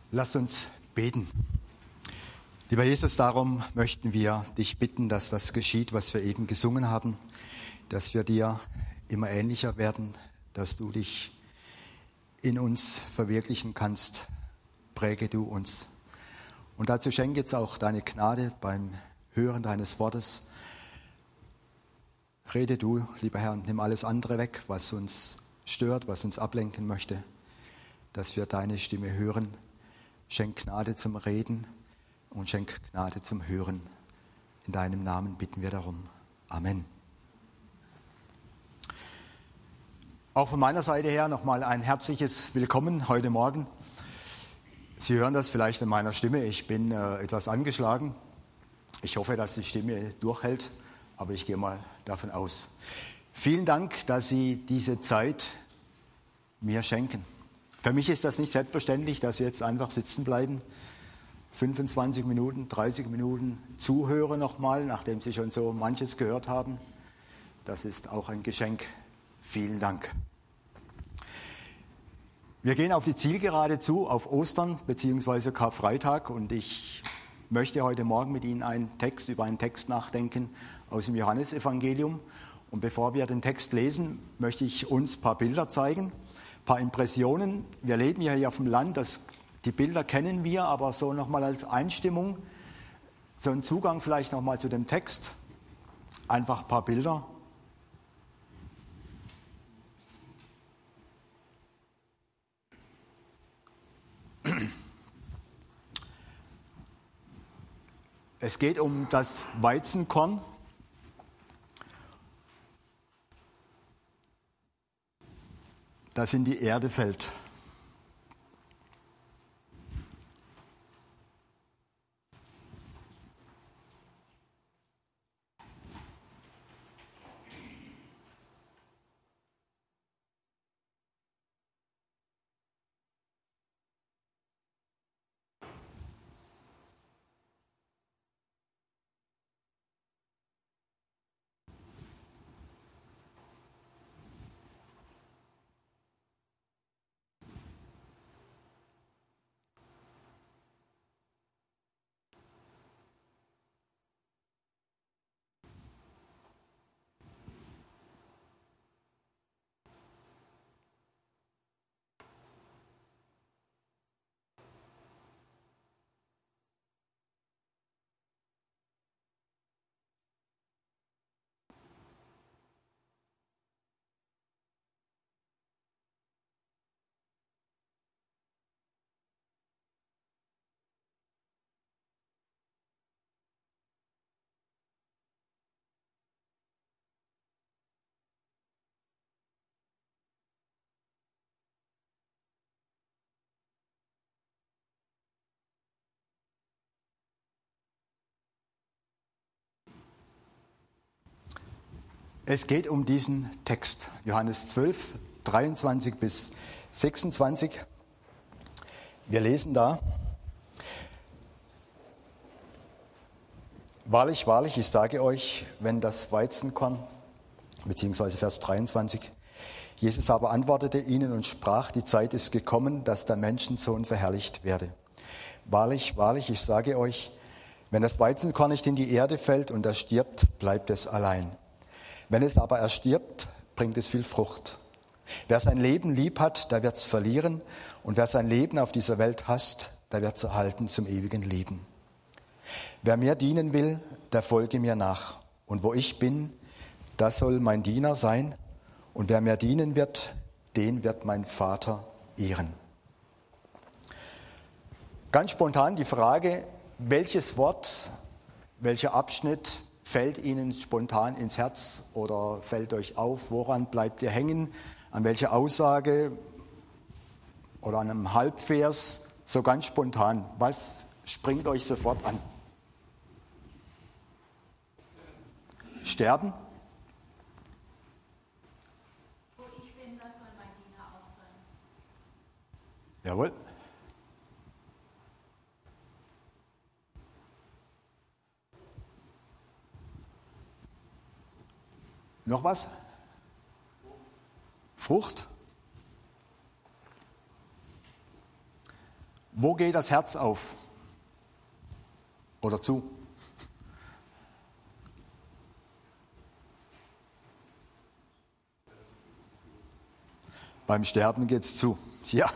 Lass uns beten. Lieber Jesus, darum möchten wir dich bitten, dass das geschieht, was wir eben gesungen haben, dass wir dir immer ähnlicher werden, dass du dich in uns verwirklichen kannst. Präge du uns. Und dazu schenke jetzt auch deine Gnade beim Hören deines Wortes. Rede du, lieber Herr, und nimm alles andere weg, was uns stört, was uns ablenken möchte, dass wir deine Stimme hören. Schenk Gnade zum Reden und schenk Gnade zum Hören. In deinem Namen bitten wir darum. Amen. Auch von meiner Seite her nochmal ein herzliches Willkommen heute Morgen. Sie hören das vielleicht in meiner Stimme. Ich bin etwas angeschlagen. Ich hoffe, dass die Stimme durchhält, aber ich gehe mal davon aus. Vielen Dank, dass Sie diese Zeit mir schenken. Für mich ist das nicht selbstverständlich, dass Sie jetzt einfach sitzen bleiben, 25 Minuten, 30 Minuten zuhören nochmal, nachdem Sie schon so manches gehört haben. Das ist auch ein Geschenk. Vielen Dank. Wir gehen auf die Zielgerade zu, auf Ostern bzw. Karfreitag, und ich möchte heute Morgen mit Ihnen über einen Text nachdenken aus dem Johannesevangelium. Und bevor wir den Text lesen, möchte ich uns ein paar Bilder zeigen, ein paar Impressionen. Wir leben ja hier auf dem Land, die Bilder kennen wir, aber so nochmal als Einstimmung, so ein Zugang vielleicht nochmal zu dem Text, einfach ein paar Bilder. Es geht um das Weizenkorn. Das in die Erde fällt. Es geht um diesen Text, Johannes 12, 23 bis 26. Wir lesen da: Wahrlich, wahrlich, ich sage euch, wenn das Weizenkorn, beziehungsweise Vers 23, Jesus aber antwortete ihnen und sprach, die Zeit ist gekommen, dass der Menschensohn verherrlicht werde. Wahrlich, wahrlich, ich sage euch, wenn das Weizenkorn nicht in die Erde fällt und er stirbt, bleibt es allein. Wenn es aber erstirbt, bringt es viel Frucht. Wer sein Leben lieb hat, der wird es verlieren. Und wer sein Leben auf dieser Welt hasst, der wird es erhalten zum ewigen Leben. Wer mir dienen will, der folge mir nach. Und wo ich bin, da soll mein Diener sein. Und wer mir dienen wird, den wird mein Vater ehren. Ganz spontan die Frage, welches Wort, welcher Abschnitt fällt Ihnen spontan ins Herz oder fällt euch auf? Woran bleibt ihr hängen? An welcher Aussage oder an einem Halbvers? So ganz spontan. Was springt euch sofort an? Sterben? Wo ich bin, das soll mein Diener auch sein. Jawohl. Noch was? Frucht? Wo geht das Herz auf oder zu? Beim Sterben geht es zu. Ja.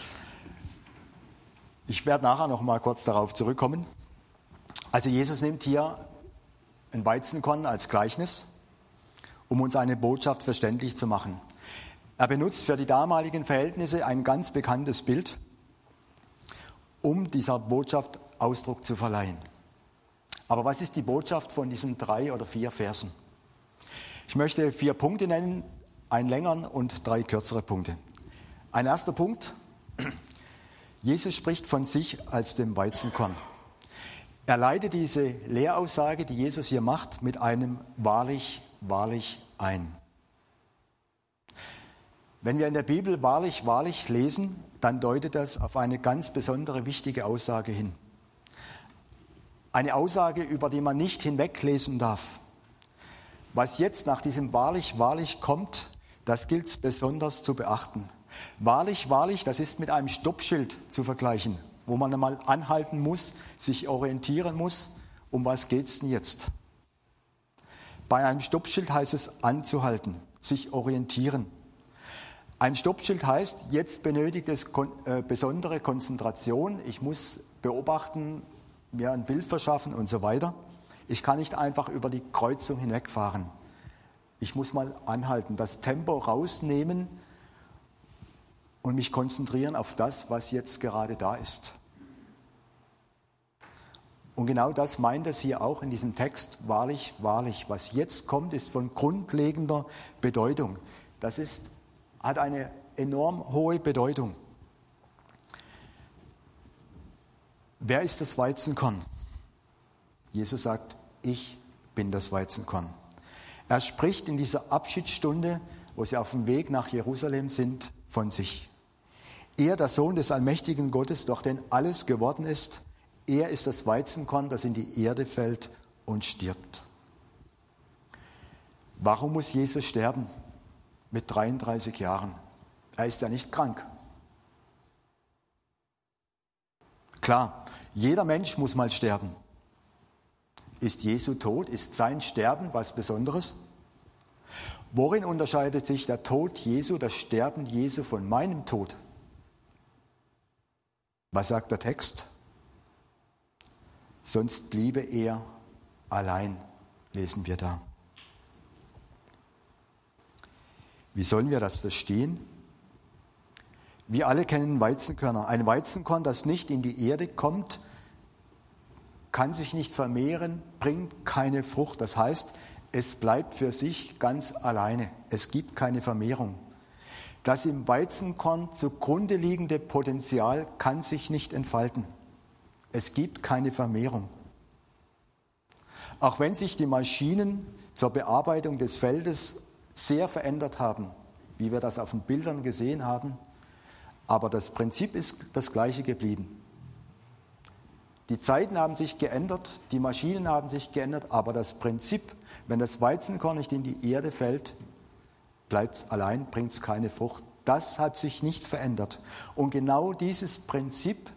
Ich werde nachher noch mal kurz darauf zurückkommen. Also Jesus nimmt hier ein Weizenkorn als Gleichnis, um uns eine Botschaft verständlich zu machen. Er benutzt für die damaligen Verhältnisse ein ganz bekanntes Bild, um dieser Botschaft Ausdruck zu verleihen. Aber was ist die Botschaft von diesen 3 oder 4 Versen? Ich möchte 4 Punkte nennen, einen längeren und 3 kürzere Punkte. Ein erster Punkt: Jesus spricht von sich als dem Weizenkorn. Er leitet diese Lehraussage, die Jesus hier macht, mit einem wahrlich, wahrlich ein. Wenn wir in der Bibel wahrlich, wahrlich lesen, dann deutet das auf eine ganz besondere, wichtige Aussage hin. Eine Aussage, über die man nicht hinweglesen darf. Was jetzt nach diesem wahrlich, wahrlich kommt, das gilt es besonders zu beachten. Wahrlich, wahrlich, das ist mit einem Stoppschild zu vergleichen, wo man einmal anhalten muss, sich orientieren muss, um was geht es denn jetzt? Bei einem Stoppschild heißt es anzuhalten, sich orientieren. Ein Stoppschild heißt, jetzt benötigt es besondere Konzentration, ich muss beobachten, mir ein Bild verschaffen und so weiter. Ich kann nicht einfach über die Kreuzung hinwegfahren. Ich muss mal anhalten, das Tempo rausnehmen und mich konzentrieren auf das, was jetzt gerade da ist. Und genau das meint es hier auch in diesem Text, wahrlich, wahrlich. Was jetzt kommt, ist von grundlegender Bedeutung. Hat eine enorm hohe Bedeutung. Wer ist das Weizenkorn? Jesus sagt, ich bin das Weizenkorn. Er spricht in dieser Abschiedsstunde, wo sie auf dem Weg nach Jerusalem sind, von sich. Er, der Sohn des allmächtigen Gottes, durch den alles geworden ist, er ist das Weizenkorn, das in die Erde fällt und stirbt. Warum muss Jesus sterben mit 33 Jahren? Er ist ja nicht krank. Klar, jeder Mensch muss mal sterben. Ist Jesu Tod, ist sein Sterben was Besonderes? Worin unterscheidet sich der Tod Jesu, das Sterben Jesu von meinem Tod? Was sagt der Text? Sonst bliebe er allein, lesen wir da. Wie sollen wir das verstehen? Wir alle kennen Weizenkörner. Ein Weizenkorn, das nicht in die Erde kommt, kann sich nicht vermehren, bringt keine Frucht. Das heißt, es bleibt für sich ganz alleine. Es gibt keine Vermehrung. Das im Weizenkorn zugrunde liegende Potenzial kann sich nicht entfalten. Es gibt keine Vermehrung. Auch wenn sich die Maschinen zur Bearbeitung des Feldes sehr verändert haben, wie wir das auf den Bildern gesehen haben, aber das Prinzip ist das gleiche geblieben. Die Zeiten haben sich geändert, die Maschinen haben sich geändert, aber das Prinzip, wenn das Weizenkorn nicht in die Erde fällt, bleibt es allein, bringt es keine Frucht. Das hat sich nicht verändert. Und genau dieses Prinzip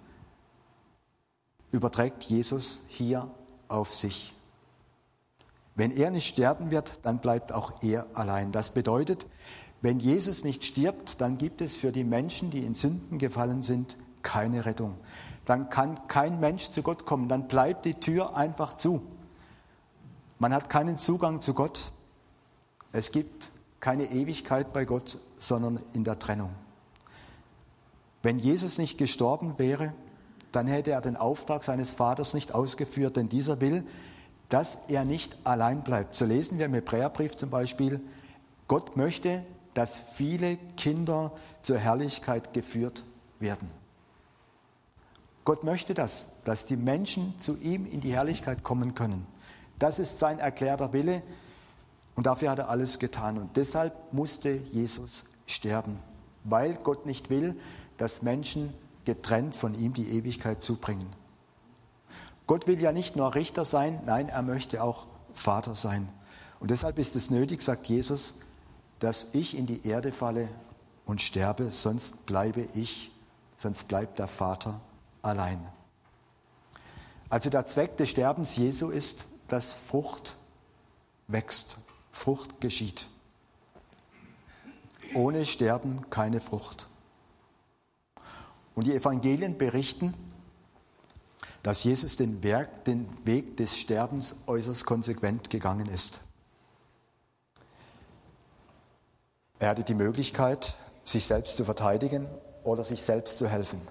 überträgt Jesus hier auf sich. Wenn er nicht sterben wird, dann bleibt auch er allein. Das bedeutet, wenn Jesus nicht stirbt, dann gibt es für die Menschen, die in Sünden gefallen sind, keine Rettung. Dann kann kein Mensch zu Gott kommen, dann bleibt die Tür einfach zu. Man hat keinen Zugang zu Gott. Es gibt keine Ewigkeit bei Gott, sondern in der Trennung. Wenn Jesus nicht gestorben wäre, dann hätte er den Auftrag seines Vaters nicht ausgeführt, denn dieser will, dass er nicht allein bleibt. So lesen wir im Hebräerbrief zum Beispiel, Gott möchte, dass viele Kinder zur Herrlichkeit geführt werden. Gott möchte das, dass die Menschen zu ihm in die Herrlichkeit kommen können. Das ist sein erklärter Wille und dafür hat er alles getan. Und deshalb musste Jesus sterben, weil Gott nicht will, dass Menschen getrennt von ihm die Ewigkeit zubringen. Gott will ja nicht nur Richter sein, nein, er möchte auch Vater sein. Und deshalb ist es nötig, sagt Jesus, dass ich in die Erde falle und sterbe, sonst bleibt der Vater allein. Also der Zweck des Sterbens Jesu ist, dass Frucht wächst, Frucht geschieht. Ohne Sterben keine Frucht. Und die Evangelien berichten, dass Jesus den Weg des Sterbens äußerst konsequent gegangen ist. Er hatte die Möglichkeit, sich selbst zu verteidigen oder sich selbst zu helfen.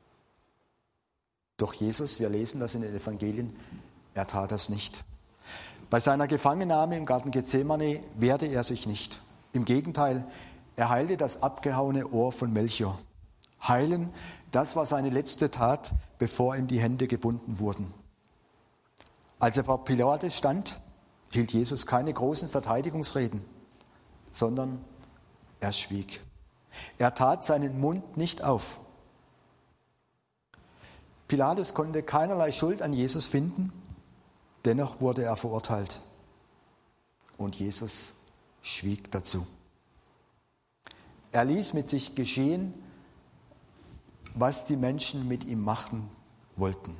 Doch Jesus, wir lesen das in den Evangelien, er tat das nicht. Bei seiner Gefangennahme im Garten Gethsemane wehrte er sich nicht. Im Gegenteil, er heilte das abgehauene Ohr von Melchior. Heilen, das war seine letzte Tat, bevor ihm die Hände gebunden wurden. Als er vor Pilatus stand, hielt Jesus keine großen Verteidigungsreden, sondern er schwieg. Er tat seinen Mund nicht auf. Pilatus konnte keinerlei Schuld an Jesus finden, dennoch wurde er verurteilt. Und Jesus schwieg dazu. Er ließ mit sich geschehen, was die Menschen mit ihm machen wollten.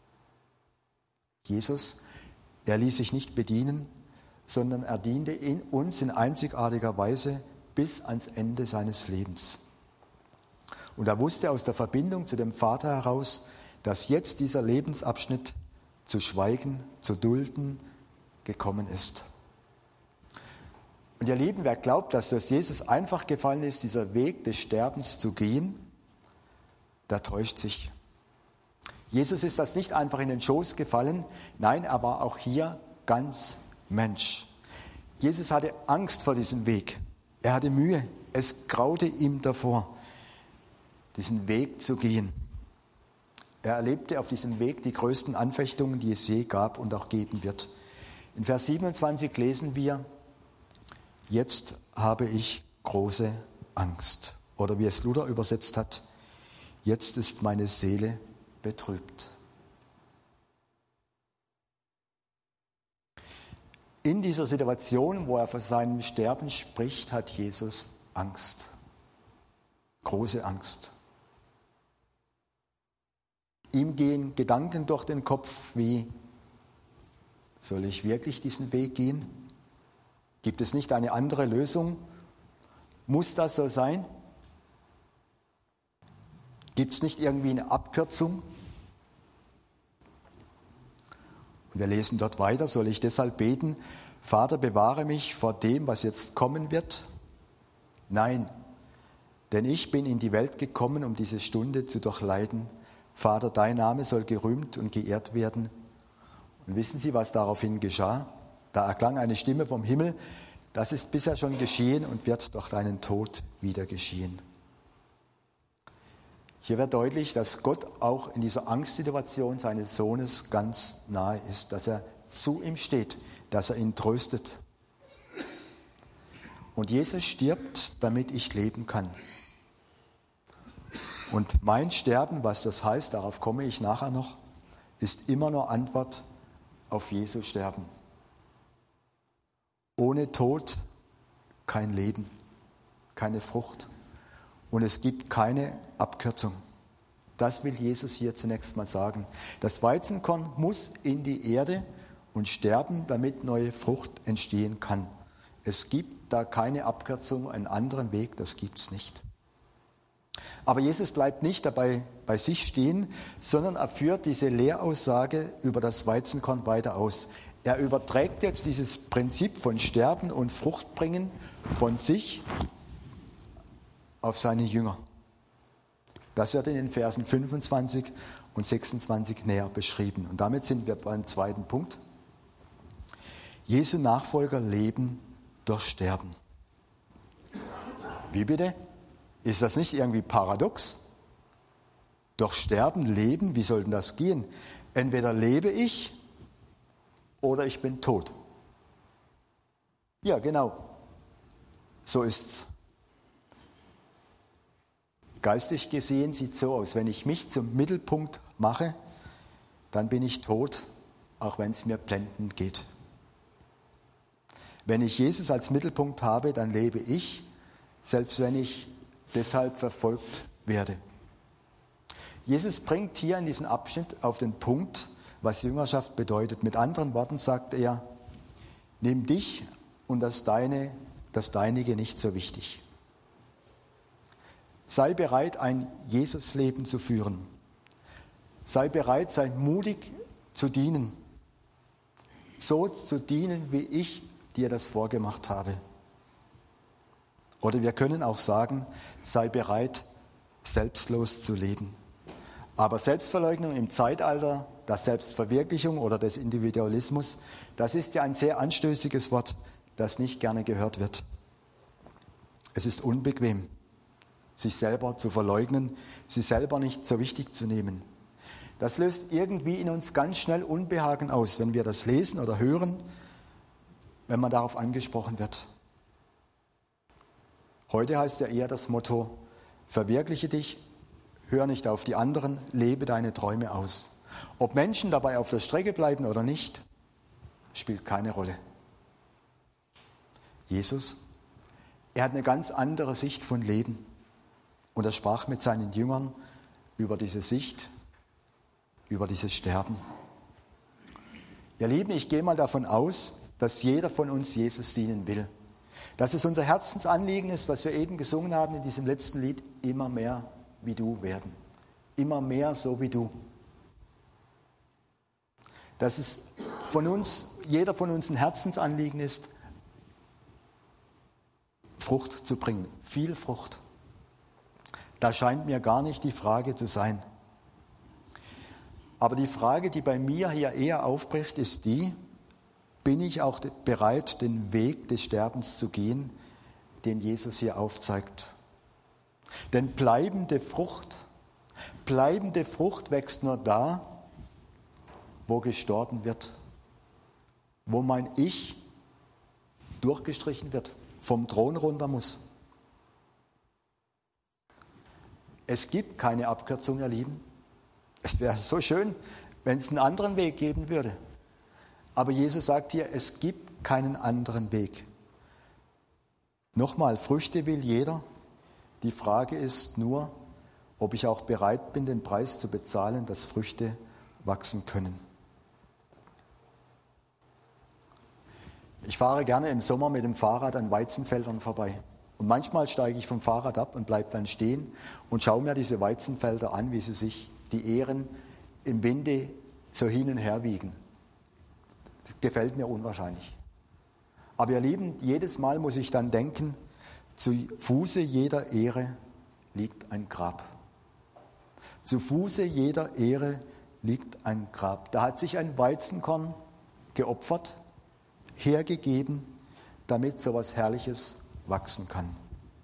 Jesus, er ließ sich nicht bedienen, sondern er diente uns in einzigartiger Weise bis ans Ende seines Lebens. Und er wusste aus der Verbindung zu dem Vater heraus, dass jetzt dieser Lebensabschnitt zu schweigen, zu dulden gekommen ist. Und ihr Lieben, wer glaubt, dass das Jesus einfach gefallen ist, dieser Weg des Sterbens zu gehen, der täuscht sich. Jesus ist das nicht einfach in den Schoß gefallen, nein, er war auch hier ganz Mensch. Jesus hatte Angst vor diesem Weg. Er hatte Mühe. Es graute ihm davor, diesen Weg zu gehen. Er erlebte auf diesem Weg die größten Anfechtungen, die es je gab und auch geben wird. In Vers 27 lesen wir, jetzt habe ich große Angst. Oder wie es Luther übersetzt hat, jetzt ist meine Seele betrübt. In dieser Situation, wo er von seinem Sterben spricht, hat Jesus Angst. Große Angst. Ihm gehen Gedanken durch den Kopf wie, soll ich wirklich diesen Weg gehen? Gibt es nicht eine andere Lösung? Muss das so sein? Gibt es nicht irgendwie eine Abkürzung? Und wir lesen dort weiter, soll ich deshalb beten, Vater, bewahre mich vor dem, was jetzt kommen wird? Nein, denn ich bin in die Welt gekommen, um diese Stunde zu durchleiden. Vater, dein Name soll gerühmt und geehrt werden. Und wissen Sie, was daraufhin geschah? Da erklang eine Stimme vom Himmel, das ist bisher schon geschehen und wird durch deinen Tod wieder geschehen. Hier wird deutlich, dass Gott auch in dieser Angstsituation seines Sohnes ganz nahe ist, dass er zu ihm steht, dass er ihn tröstet. Und Jesus stirbt, damit ich leben kann. Und mein Sterben, was das heißt, darauf komme ich nachher noch, ist immer nur Antwort auf Jesu Sterben. Ohne Tod kein Leben, keine Frucht. Und es gibt keine Abkürzung. Das will Jesus hier zunächst mal sagen. Das Weizenkorn muss in die Erde und sterben, damit neue Frucht entstehen kann. Es gibt da keine Abkürzung, einen anderen Weg, das gibt es nicht. Aber Jesus bleibt nicht dabei bei sich stehen, sondern er führt diese Lehraussage über das Weizenkorn weiter aus. Er überträgt jetzt dieses Prinzip von Sterben und Fruchtbringen von sich auf seine Jünger. Das wird in den Versen 25 und 26 näher beschrieben. Und damit sind wir beim zweiten Punkt. Jesu Nachfolger leben durch Sterben. Wie bitte? Ist das nicht irgendwie paradox? Durch Sterben leben, wie soll denn das gehen? Entweder lebe ich oder ich bin tot. Ja, genau. So ist's. Geistig gesehen sieht es so aus, wenn ich mich zum Mittelpunkt mache, dann bin ich tot, auch wenn es mir blendend geht. Wenn ich Jesus als Mittelpunkt habe, dann lebe ich, selbst wenn ich deshalb verfolgt werde. Jesus bringt hier in diesem Abschnitt auf den Punkt, was Jüngerschaft bedeutet. Mit anderen Worten sagt er, nimm dich und das Deinige nicht so wichtig. Sei bereit, ein Jesusleben zu führen. Sei bereit, sei mutig zu dienen. So zu dienen, wie ich dir das vorgemacht habe. Oder wir können auch sagen, sei bereit, selbstlos zu leben. Aber Selbstverleugnung im Zeitalter der Selbstverwirklichung oder des Individualismus, das ist ja ein sehr anstößiges Wort, das nicht gerne gehört wird. Es ist unbequem, sich selber zu verleugnen, sich selber nicht so wichtig zu nehmen. Das löst irgendwie in uns ganz schnell Unbehagen aus, wenn wir das lesen oder hören, wenn man darauf angesprochen wird. Heute heißt ja eher das Motto, verwirkliche dich, hör nicht auf die anderen, lebe deine Träume aus. Ob Menschen dabei auf der Strecke bleiben oder nicht, spielt keine Rolle. Jesus, er hat eine ganz andere Sicht von Leben. Und er sprach mit seinen Jüngern über diese Sicht, über dieses Sterben. Ihr Lieben, ich gehe mal davon aus, dass jeder von uns Jesus dienen will. Dass es unser Herzensanliegen ist, was wir eben gesungen haben in diesem letzten Lied, immer mehr wie du werden. Immer mehr so wie du. Dass es von uns, jeder von uns ein Herzensanliegen ist, Frucht zu bringen. Viel Frucht. Da scheint mir gar nicht die Frage zu sein. Aber die Frage, die bei mir hier eher aufbricht, ist die, bin ich auch bereit, den Weg des Sterbens zu gehen, den Jesus hier aufzeigt? Denn bleibende Frucht wächst nur da, wo gestorben wird, wo mein Ich durchgestrichen wird, vom Thron runter muss. Es gibt keine Abkürzung, ihr Lieben. Es wäre so schön, wenn es einen anderen Weg geben würde. Aber Jesus sagt hier, es gibt keinen anderen Weg. Nochmal, Früchte will jeder. Die Frage ist nur, ob ich auch bereit bin, den Preis zu bezahlen, dass Früchte wachsen können. Ich fahre gerne im Sommer mit dem Fahrrad an Weizenfeldern vorbei. Und manchmal steige ich vom Fahrrad ab und bleibe dann stehen und schaue mir diese Weizenfelder an, wie sie sich die Ähren im Winde so hin und her wiegen. Das gefällt mir unwahrscheinlich. Aber ihr Lieben, jedes Mal muss ich dann denken, zu Fuße jeder Ähre liegt ein Grab. Zu Fuße jeder Ähre liegt ein Grab. Da hat sich ein Weizenkorn geopfert, hergegeben, damit so etwas Herrliches wachsen kann.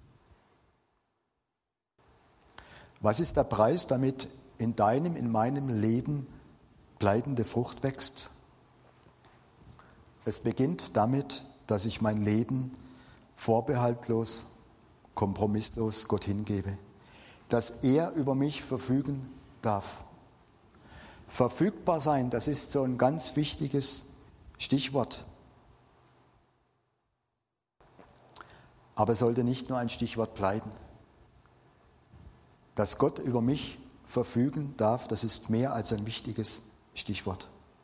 Was ist der Preis, damit in deinem, in meinem Leben bleibende Frucht wächst? Es beginnt damit, dass ich mein Leben vorbehaltlos, kompromisslos Gott hingebe. Dass er über mich verfügen darf. Verfügbar sein, das ist so ein ganz wichtiges Stichwort. Aber es sollte nicht nur ein Stichwort bleiben. Dass Gott über mich verfügen darf, das ist mehr als ein wichtiges Stichwort.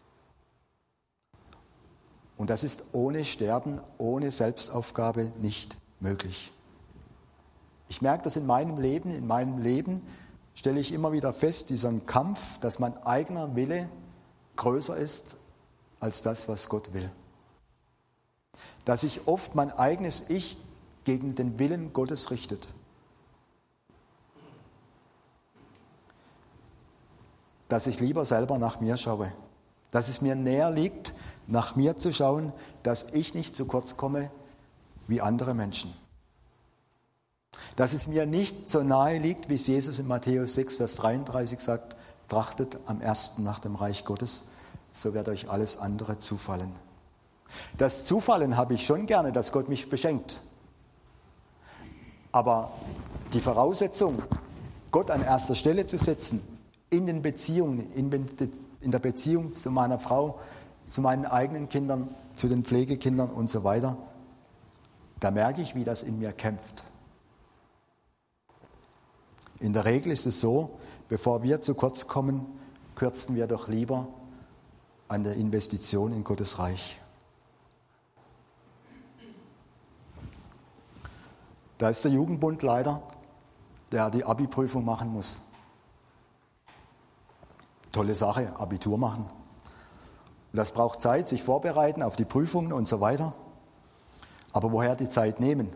Und das ist ohne Sterben, ohne Selbstaufgabe nicht möglich. Ich merke das in meinem Leben. In meinem Leben stelle ich immer wieder fest, diesen Kampf, dass mein eigener Wille größer ist als das, was Gott will. Dass sich oft mein eigenes Ich gegen den Willen Gottes richtet. Dass ich lieber selber nach mir schaue. Dass es mir näher liegt, nach mir zu schauen, dass ich nicht zu kurz komme wie andere Menschen. Dass es mir nicht so nahe liegt, wie es Jesus in Matthäus 6, Vers 33 sagt, trachtet am ersten nach dem Reich Gottes, so wird euch alles andere zufallen. Das Zufallen habe ich schon gerne, dass Gott mich beschenkt. Aber die Voraussetzung, Gott an erster Stelle zu setzen, in den Beziehungen, in der Beziehung zu meiner Frau, zu meinen eigenen Kindern, zu den Pflegekindern und so weiter, da merke ich, wie das in mir kämpft. In der Regel ist es so, bevor wir zu kurz kommen, kürzen wir doch lieber an der Investition in Gottes Reich. Da ist der Jugendbund leider, der die Abi-Prüfung machen muss. Tolle Sache, Abitur machen. Das braucht Zeit, sich vorbereiten auf die Prüfungen und so weiter. Aber woher die Zeit nehmen?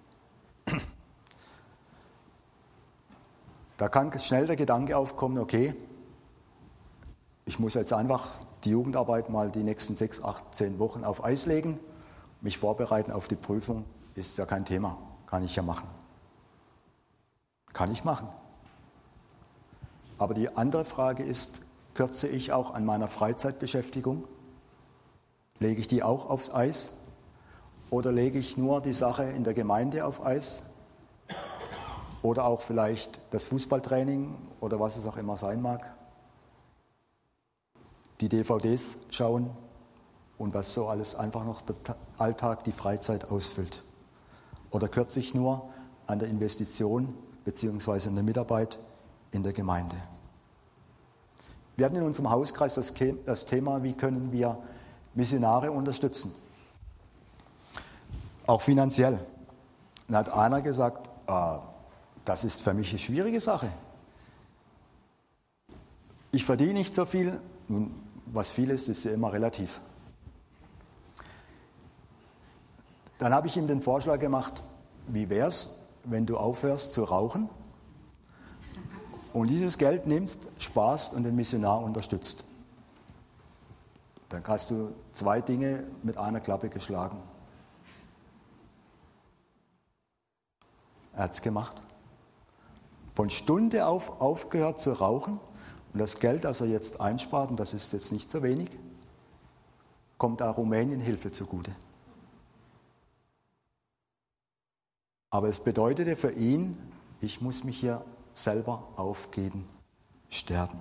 Da kann schnell der Gedanke aufkommen, okay, ich muss jetzt einfach die Jugendarbeit mal die nächsten 6, 8, 10 Wochen auf Eis legen, mich vorbereiten auf die Prüfung, ist ja kein Thema, kann ich ja machen. Kann ich machen. Aber die andere Frage ist, kürze ich auch an meiner Freizeitbeschäftigung? Lege ich die auch aufs Eis? Oder lege ich nur die Sache in der Gemeinde auf Eis? Oder auch vielleicht das Fußballtraining oder was es auch immer sein mag? Die DVDs schauen und was so alles einfach noch der Alltag, die Freizeit ausfüllt. Oder kürze ich nur an der Investition bzw. in der Mitarbeit in der Gemeinde? Wir hatten in unserem Hauskreis das Thema, wie können wir Missionare unterstützen? Auch finanziell. Dann hat einer gesagt, das ist für mich eine schwierige Sache. Ich verdiene nicht so viel. Nun, was viel ist, ist ja immer relativ. Dann habe ich ihm den Vorschlag gemacht, wie wäre es, wenn du aufhörst zu rauchen und dieses Geld nimmst, sparst und den Missionar unterstützt. Dann hast du 2 Dinge mit einer Klappe geschlagen. Er hat es gemacht. Von Stunde auf aufgehört zu rauchen und das Geld, das er jetzt einspart, und das ist jetzt nicht so wenig, kommt da Rumänien Hilfe zugute. Aber es bedeutete für ihn, ich muss mich hier selber aufgeben, sterben.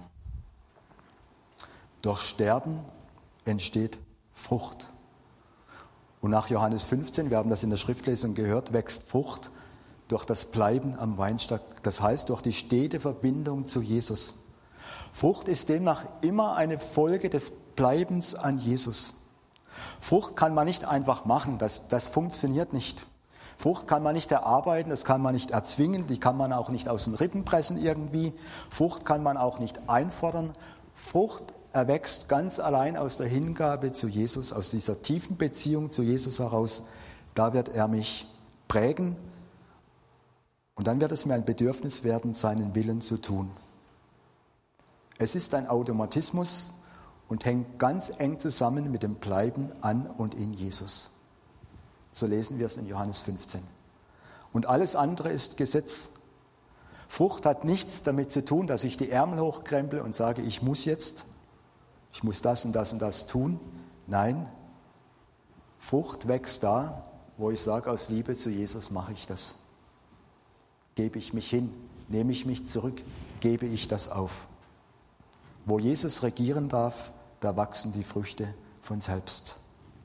Durch Sterben entsteht Frucht. Und nach Johannes 15, wir haben das in der Schriftlesung gehört, wächst Frucht durch das Bleiben am Weinstock, das heißt durch die stete Verbindung zu Jesus. Frucht ist demnach immer eine Folge des Bleibens an Jesus. Frucht kann man nicht einfach machen, das funktioniert nicht. Frucht kann man nicht erarbeiten, das kann man nicht erzwingen, die kann man auch nicht aus den Rippen pressen irgendwie. Frucht kann man auch nicht einfordern. Frucht erwächst ganz allein aus der Hingabe zu Jesus, aus dieser tiefen Beziehung zu Jesus heraus. Da wird er mich prägen und dann wird es mir ein Bedürfnis werden, seinen Willen zu tun. Es ist ein Automatismus und hängt ganz eng zusammen mit dem Bleiben an und in Jesus. So lesen wir es in Johannes 15. Und alles andere ist Gesetz. Frucht hat nichts damit zu tun, dass ich die Ärmel hochkremple und sage, ich muss das und das und das tun. Nein, Frucht wächst da, wo ich sage, aus Liebe zu Jesus mache ich das. Gebe ich mich hin, nehme ich mich zurück, gebe ich das auf. Wo Jesus regieren darf, da wachsen die Früchte von selbst.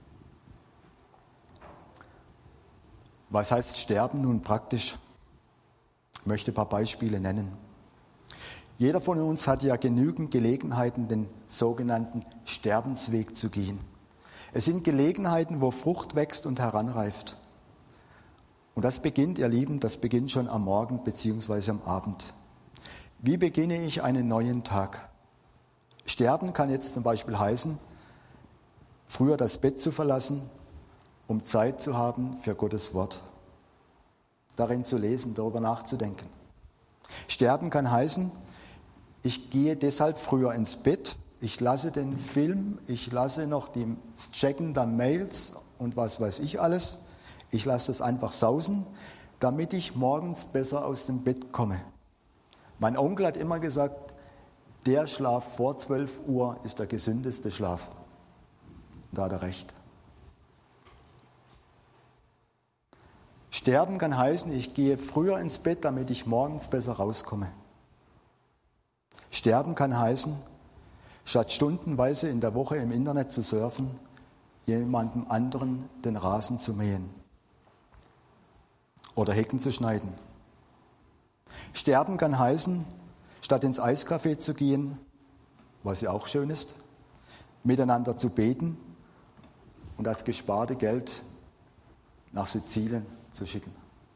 Was heißt sterben nun praktisch? Ich möchte ein paar Beispiele nennen. Jeder von uns hat ja genügend Gelegenheiten, den sogenannten Sterbensweg zu gehen. Es sind Gelegenheiten, wo Frucht wächst und heranreift. Und das beginnt, ihr Lieben, das beginnt schon am Morgen bzw. am Abend. Wie beginne ich einen neuen Tag? Sterben kann jetzt zum Beispiel heißen, früher das Bett zu verlassen, um Zeit zu haben für Gottes Wort, darin zu lesen, darüber nachzudenken. Sterben kann heißen, ich gehe deshalb früher ins Bett, ich lasse den Film, ich lasse noch die Checken der Mails und was weiß ich alles, ich lasse das einfach sausen, damit ich morgens besser aus dem Bett komme. Mein Onkel hat immer gesagt, der Schlaf vor 12 Uhr ist der gesündeste Schlaf. Da hat er recht. Sterben kann heißen, ich gehe früher ins Bett, damit ich morgens besser rauskomme. Sterben kann heißen, statt stundenweise in der Woche im Internet zu surfen, jemandem anderen den Rasen zu mähen oder Hecken zu schneiden. Sterben kann heißen, statt ins Eiscafé zu gehen, was ja auch schön ist, miteinander zu beten und das gesparte Geld nach Sizilien zu schicken.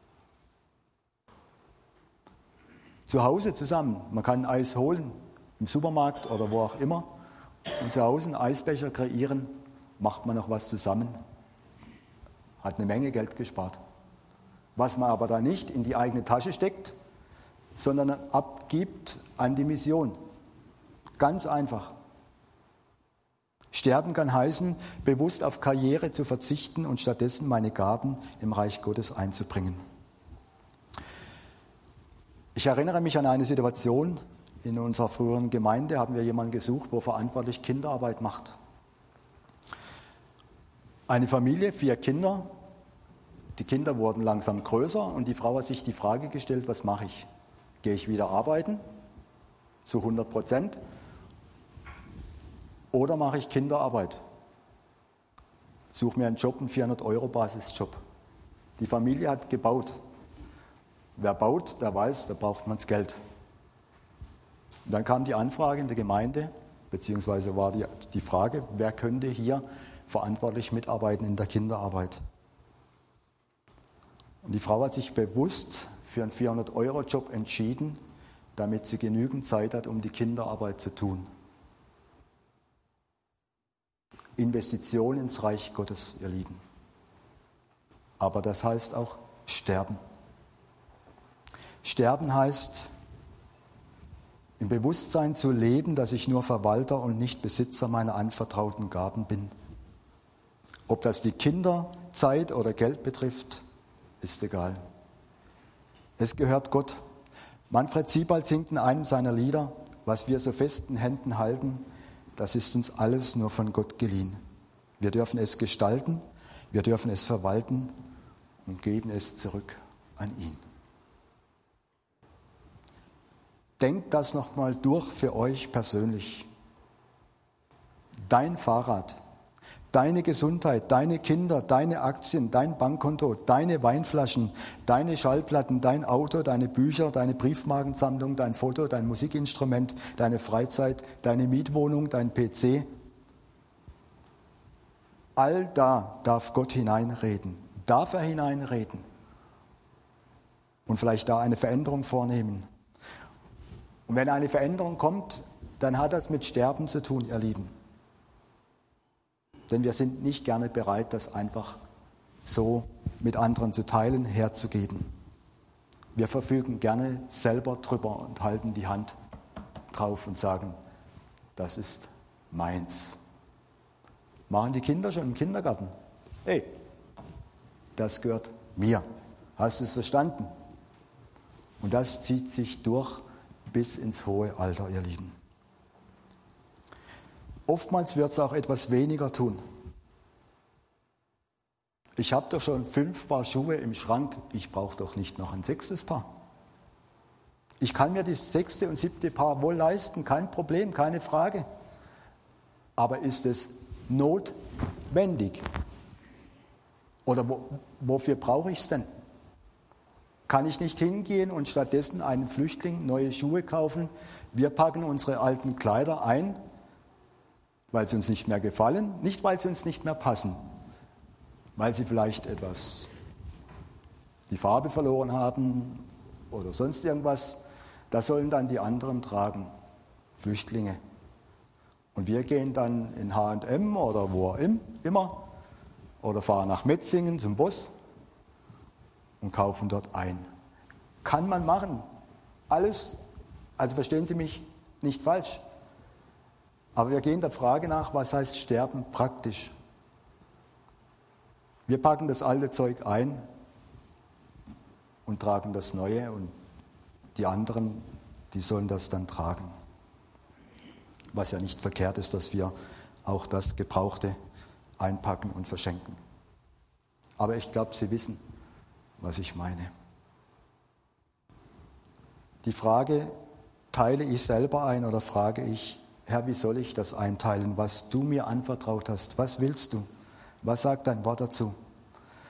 Zu Hause zusammen, man kann Eis holen, im Supermarkt oder wo auch immer, und zu Hause einen Eisbecher kreieren, macht man noch was zusammen, hat eine Menge Geld gespart. Was man aber da nicht in die eigene Tasche steckt, sondern abgibt an die Mission. Ganz einfach. Sterben kann heißen, bewusst auf Karriere zu verzichten und stattdessen meine Gaben im Reich Gottes einzubringen. Ich erinnere mich an eine Situation, in unserer früheren Gemeinde haben wir jemanden gesucht, wo verantwortlich Kinderarbeit macht. Eine Familie, 4 Kinder. Die Kinder wurden langsam größer und die Frau hat sich die Frage gestellt, was mache ich? Gehe ich wieder arbeiten, zu 100%, oder mache ich Kinderarbeit? Suche mir einen Job, einen 400-Euro-Basisjob. Die Familie hat gebaut. Wer baut, der weiß, da braucht man das Geld. Und dann kam die Anfrage in der Gemeinde, beziehungsweise war die Frage, wer könnte hier verantwortlich mitarbeiten in der Kinderarbeit? Und die Frau hat sich bewusst für einen 400-Euro-Job entschieden, damit sie genügend Zeit hat, um die Kinderarbeit zu tun. Investition ins Reich Gottes, ihr Lieben. Aber das heißt auch sterben. Sterben heißt, im Bewusstsein zu leben, dass ich nur Verwalter und nicht Besitzer meiner anvertrauten Gaben bin. Ob das die Kinder, Zeit oder Geld betrifft, ist egal. Es gehört Gott. Manfred Siebald singt in einem seiner Lieder, was wir so fest in Händen halten, das ist uns alles nur von Gott geliehen. Wir dürfen es gestalten, wir dürfen es verwalten und geben es zurück an ihn. Denkt das nochmal durch für euch persönlich. Dein Fahrrad, deine Gesundheit, deine Kinder, deine Aktien, dein Bankkonto, deine Weinflaschen, deine Schallplatten, dein Auto, deine Bücher, deine Briefmarkensammlung, dein Foto, dein Musikinstrument, deine Freizeit, deine Mietwohnung, dein PC. All da darf Gott hineinreden. Darf er hineinreden? Und vielleicht da eine Veränderung vornehmen. Und wenn eine Veränderung kommt, dann hat das mit Sterben zu tun, ihr Lieben. Denn wir sind nicht gerne bereit, das einfach so mit anderen zu teilen, herzugeben. Wir verfügen gerne selber drüber und halten die Hand drauf und sagen, das ist meins. Machen die Kinder schon im Kindergarten? Hey, das gehört mir. Hast du es verstanden? Und das zieht sich durch bis ins hohe Alter, ihr Lieben. Oftmals wird es auch etwas weniger tun. Ich habe doch schon 5 Paar Schuhe im Schrank, ich brauche doch nicht noch ein 6. Paar. Ich kann mir das 6. und 7. Paar wohl leisten, kein Problem, keine Frage. Aber ist es notwendig? Oder wofür brauche ich es denn? Kann ich nicht hingehen und stattdessen einem Flüchtling neue Schuhe kaufen? Wir packen unsere alten Kleider ein, weil sie uns nicht mehr gefallen, nicht weil sie uns nicht mehr passen, weil sie vielleicht etwas die Farbe verloren haben oder sonst irgendwas. Das sollen dann die anderen tragen, Flüchtlinge. Und wir gehen dann in H&M oder wo immer oder fahren nach Metzingen zum Boss und kaufen dort ein. Kann man machen. Alles, also verstehen Sie mich nicht falsch. Aber wir gehen der Frage nach, was heißt Sterben praktisch? Wir packen das alte Zeug ein und tragen das Neue und die anderen, die sollen das dann tragen. Was ja nicht verkehrt ist, dass wir auch das Gebrauchte einpacken und verschenken. Aber ich glaube, Sie wissen, was ich meine. Die Frage, teile ich selber ein oder frage ich, Herr, wie soll ich das einteilen, was du mir anvertraut hast? Was willst du? Was sagt dein Wort dazu?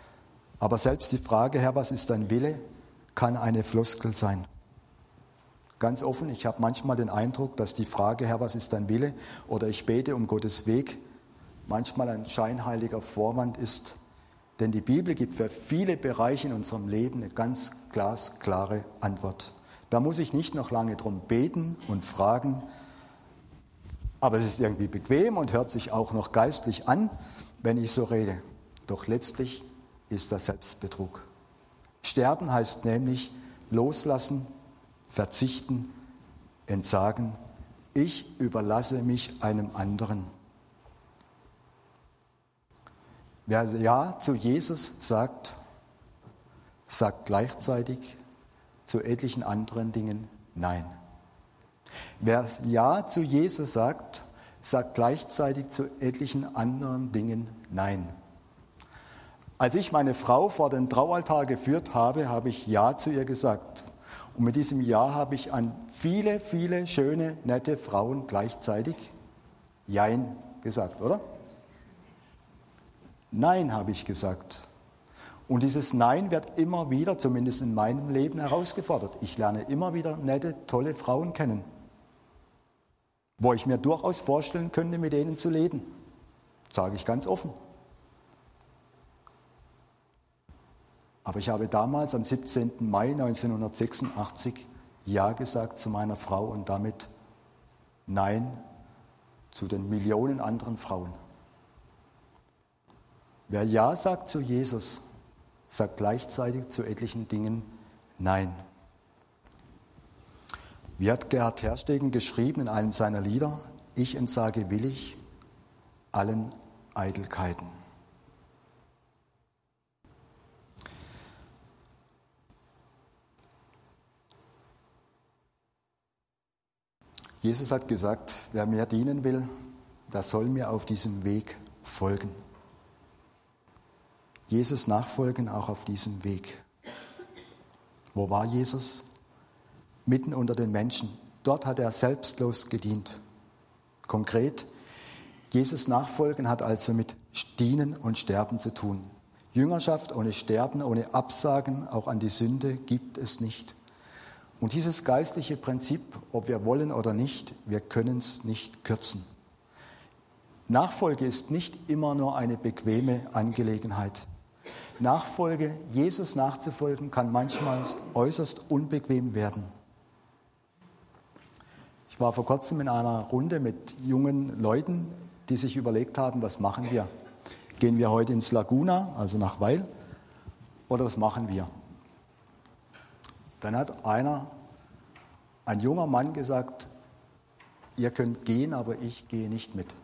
Aber selbst die Frage, Herr, was ist dein Wille, kann eine Floskel sein. Ganz offen, ich habe manchmal den Eindruck, dass die Frage, Herr, was ist dein Wille? Oder ich bete um Gottes Weg, manchmal ein scheinheiliger Vorwand ist. Denn die Bibel gibt für viele Bereiche in unserem Leben eine ganz glasklare Antwort. Da muss ich nicht noch lange drum beten und fragen, aber es ist irgendwie bequem und hört sich auch noch geistlich an, wenn ich so rede. Doch letztlich ist das Selbstbetrug. Sterben heißt nämlich loslassen, verzichten, entsagen. Ich überlasse mich einem anderen. Wer Ja zu Jesus sagt, sagt gleichzeitig zu etlichen anderen Dingen Nein. Wer Ja zu Jesus sagt, sagt gleichzeitig zu etlichen anderen Dingen Nein. Als ich meine Frau vor den Traualtar geführt habe, habe ich Ja zu ihr gesagt. Und mit diesem Ja habe ich an viele, viele schöne, nette Frauen gleichzeitig Jein gesagt, oder? Nein, habe ich gesagt. Und dieses Nein wird immer wieder, zumindest in meinem Leben, herausgefordert. Ich lerne immer wieder nette, tolle Frauen kennen, wo ich mir durchaus vorstellen könnte, mit denen zu leben. Sage ich ganz offen. Aber ich habe damals am 17. Mai 1986 Ja gesagt zu meiner Frau und damit Nein zu den Millionen anderen Frauen. Wer Ja sagt zu Jesus, sagt gleichzeitig zu etlichen Dingen Nein. Wie hat Gerhard Tersteegen geschrieben in einem seiner Lieder? Ich entsage willig allen Eitelkeiten. Jesus hat gesagt, wer mir dienen will, der soll mir auf diesem Weg folgen. Jesus nachfolgen auch auf diesem Weg. Wo war Jesus? Mitten unter den Menschen. Dort hat er selbstlos gedient. Konkret, Jesus nachfolgen hat also mit Dienen und Sterben zu tun. Jüngerschaft ohne Sterben, ohne Absagen, auch an die Sünde, gibt es nicht. Und dieses geistliche Prinzip, ob wir wollen oder nicht, wir können es nicht kürzen. Nachfolge ist nicht immer nur eine bequeme Angelegenheit. Nachfolge, Jesus nachzufolgen, kann manchmal äußerst unbequem werden. Ich war vor kurzem in einer Runde mit jungen Leuten, die sich überlegt haben, was machen wir? Gehen wir heute ins Laguna, also nach Weil, oder was machen wir? Dann hat ein junger Mann gesagt, ihr könnt gehen, aber ich gehe nicht mit.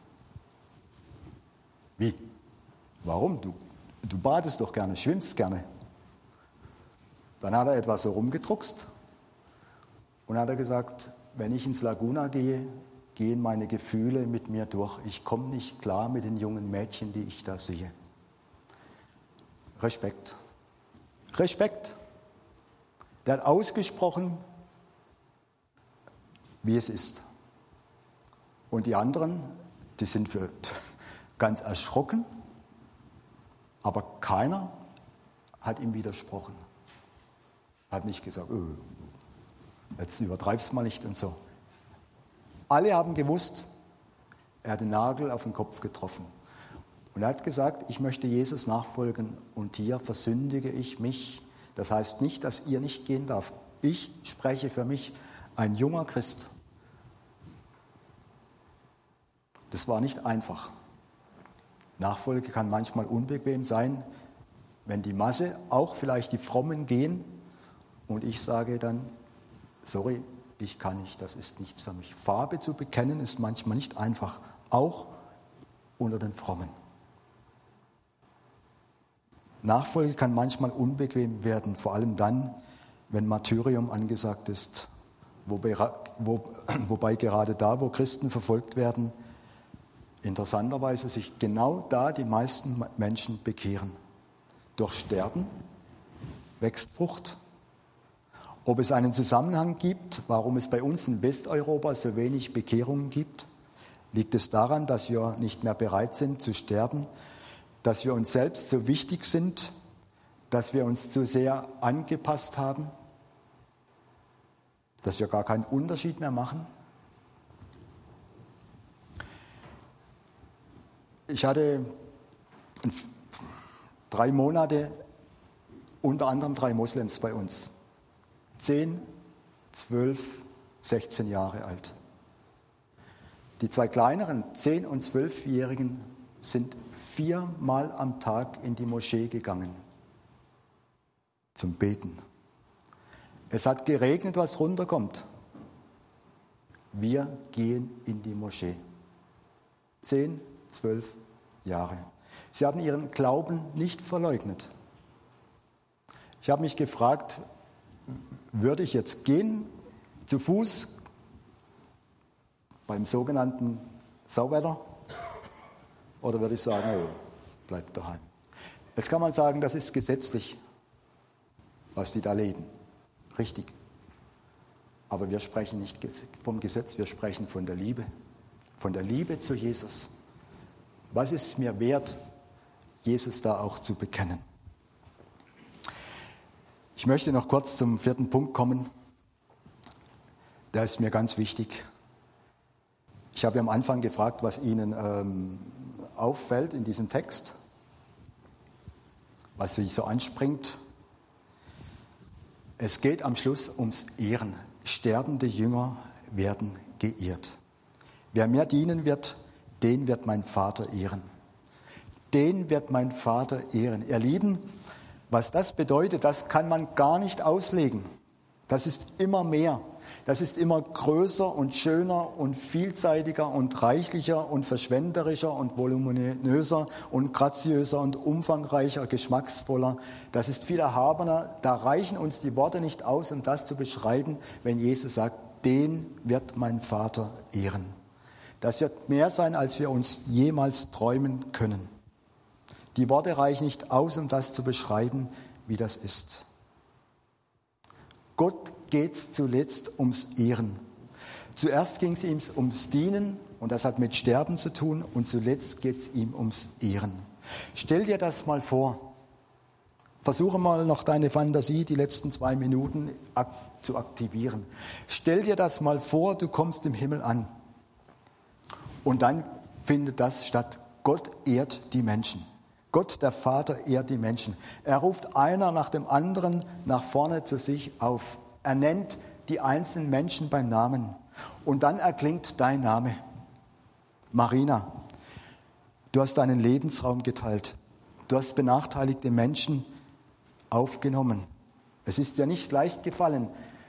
Wie? Warum? Du badest doch gerne, schwimmst gerne. Dann hat er etwas so rumgedruckst und hat er gesagt, wenn ich ins Laguna gehe, gehen meine Gefühle mit mir durch. Ich komme nicht klar mit den jungen Mädchen, die ich da sehe. Respekt. Respekt. Der hat ausgesprochen, wie es ist. Und die anderen, die sind ganz erschrocken, aber keiner hat ihm widersprochen. Hat nicht gesagt, jetzt übertreib's mal nicht und so. Alle haben gewusst, er hat den Nagel auf den Kopf getroffen. Und er hat gesagt, ich möchte Jesus nachfolgen und hier versündige ich mich. Das heißt nicht, dass ihr nicht gehen darf. Ich spreche für mich, ein junger Christ. Das war nicht einfach. Nachfolge kann manchmal unbequem sein, wenn die Masse, auch vielleicht die Frommen, gehen und ich sage dann, sorry, ich kann nicht, das ist nichts für mich. Farbe zu bekennen ist manchmal nicht einfach, auch unter den Frommen. Nachfolge kann manchmal unbequem werden, vor allem dann, wenn Martyrium angesagt ist. Wobei gerade da, wo Christen verfolgt werden, interessanterweise sich genau da die meisten Menschen bekehren. Durch Sterben wächst Frucht. Ob es einen Zusammenhang gibt, warum es bei uns in Westeuropa so wenig Bekehrungen gibt, liegt es daran, dass wir nicht mehr bereit sind zu sterben, dass wir uns selbst so wichtig sind, dass wir uns zu sehr angepasst haben. dass wir gar keinen Unterschied mehr machen. Ich hatte 3 Monate, unter anderem 3 Moslems bei uns. 10, 12, 16 Jahre alt. Die 2 kleineren, 10- und 12-Jährigen, sind 4-mal am Tag in die Moschee gegangen zum Beten. Es hat geregnet, was runterkommt. Wir gehen in die Moschee. 10, 12 Jahre. Sie haben ihren Glauben nicht verleugnet. Ich habe mich gefragt, würde ich jetzt gehen, zu Fuß, beim sogenannten Sauwetter, oder würde ich sagen, oh, bleib daheim. Jetzt kann man sagen, das ist gesetzlich, was die da leben. Richtig. Aber wir sprechen nicht vom Gesetz, wir sprechen von der Liebe zu Jesus. Was ist es mir wert, Jesus da auch zu bekennen? Ich möchte noch kurz zum 4. Punkt kommen. Der ist mir ganz wichtig. Ich habe am Anfang gefragt, was Ihnen auffällt in diesem Text, was Sie so anspringt. Es geht am Schluss ums Ehren. Sterbende Jünger werden geehrt. Wer mir dienen wird, den wird mein Vater ehren. Den wird mein Vater ehren. Ihr Lieben, was das bedeutet, das kann man gar nicht auslegen. Das ist immer mehr. Das ist immer größer und schöner und vielseitiger und reichlicher und verschwenderischer und voluminöser und graziöser und umfangreicher, geschmacksvoller. Das ist viel erhabener. Da reichen uns die Worte nicht aus, um das zu beschreiben, wenn Jesus sagt, den wird mein Vater ehren. Das wird mehr sein, als wir uns jemals träumen können. Die Worte reichen nicht aus, um das zu beschreiben, wie das ist. Gott geht es zuletzt ums Ehren. Zuerst ging es ihm ums Dienen und das hat mit Sterben zu tun und zuletzt geht es ihm ums Ehren. Stell dir das mal vor. Versuche mal noch deine Fantasie die letzten 2 Minuten zu aktivieren. Stell dir das mal vor, du kommst im Himmel an und dann findet das statt. Gott ehrt die Menschen. Gott, der Vater, ehrt die Menschen. Er ruft einer nach dem anderen nach vorne zu sich auf. Er nennt die einzelnen Menschen beim Namen. Und dann erklingt dein Name. Marina, du hast deinen Lebensraum geteilt. Du hast benachteiligte Menschen aufgenommen. Es ist dir nicht leicht gefallen.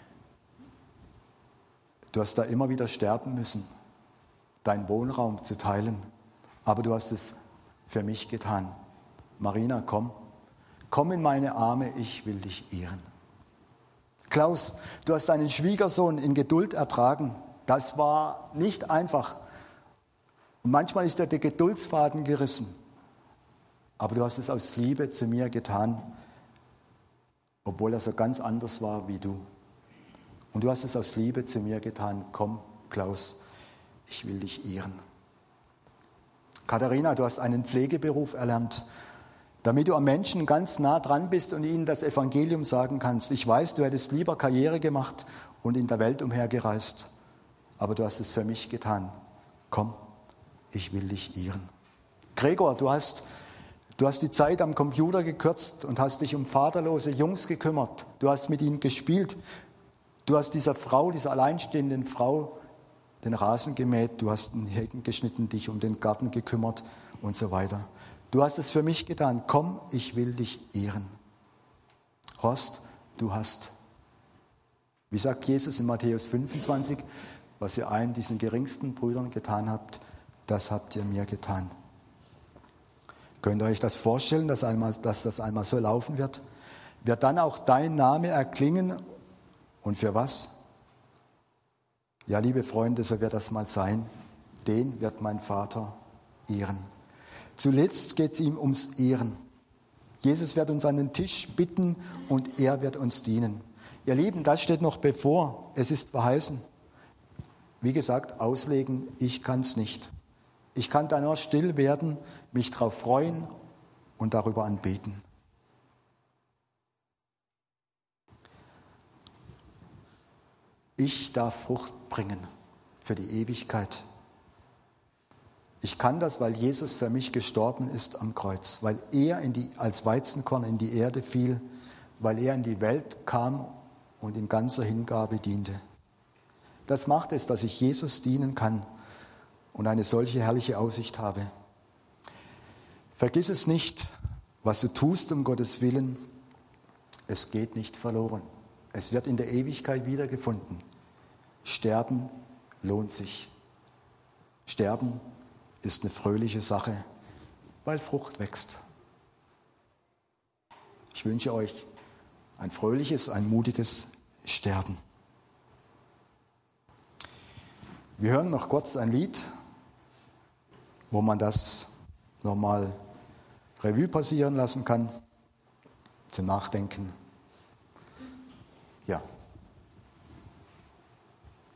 Du hast da immer wieder sterben müssen, deinen Wohnraum zu teilen. Aber du hast es für mich getan. Marina, komm in meine Arme, ich will dich ehren. Klaus, du hast deinen Schwiegersohn in Geduld ertragen. Das war nicht einfach. Und manchmal ist dir der Geduldsfaden gerissen. Aber du hast es aus Liebe zu mir getan, obwohl er so ganz anders war wie du. Und du hast es aus Liebe zu mir getan. Komm, Klaus, ich will dich ehren. Katharina, du hast einen Pflegeberuf erlernt, damit du am Menschen ganz nah dran bist und ihnen das Evangelium sagen kannst. Ich weiß, du hättest lieber Karriere gemacht und in der Welt umhergereist, aber du hast es für mich getan. Komm, ich will dich ehren. Gregor, du hast die Zeit am Computer gekürzt und hast dich um vaterlose Jungs gekümmert. Du hast mit ihnen gespielt. Du hast dieser alleinstehenden Frau den Rasen gemäht, du hast den Hecken geschnitten, dich um den Garten gekümmert und so weiter. Du hast es für mich getan. Komm, ich will dich ehren. Horst, du hast, wie sagt Jesus in Matthäus 25, was ihr einen diesen geringsten Brüdern getan habt, das habt ihr mir getan. Könnt ihr euch das vorstellen, dass das einmal so laufen wird? Wird dann auch dein Name erklingen? Und für was? Ja, liebe Freunde, so wird das mal sein. Den wird mein Vater ehren. Zuletzt geht es ihm ums Ehren. Jesus wird uns an den Tisch bitten und er wird uns dienen. Ihr Lieben, das steht noch bevor. Es ist verheißen. Wie gesagt, auslegen, ich kann es nicht. Ich kann da nur still werden, mich darauf freuen und darüber anbeten. Ich darf Frucht bringen für die Ewigkeit. Ich kann das, weil Jesus für mich gestorben ist am Kreuz, weil er als Weizenkorn in die Erde fiel, weil er in die Welt kam und in ganzer Hingabe diente. Das macht es, dass ich Jesus dienen kann und eine solche herrliche Aussicht habe. Vergiss es nicht, was du tust um Gottes Willen. Es geht nicht verloren. Es wird in der Ewigkeit wiedergefunden. Sterben lohnt sich. Sterben ist eine fröhliche Sache, weil Frucht wächst. Ich wünsche euch ein fröhliches, ein mutiges Sterben. Wir hören noch kurz ein Lied, wo man das nochmal Revue passieren lassen kann, zum Nachdenken. Ja.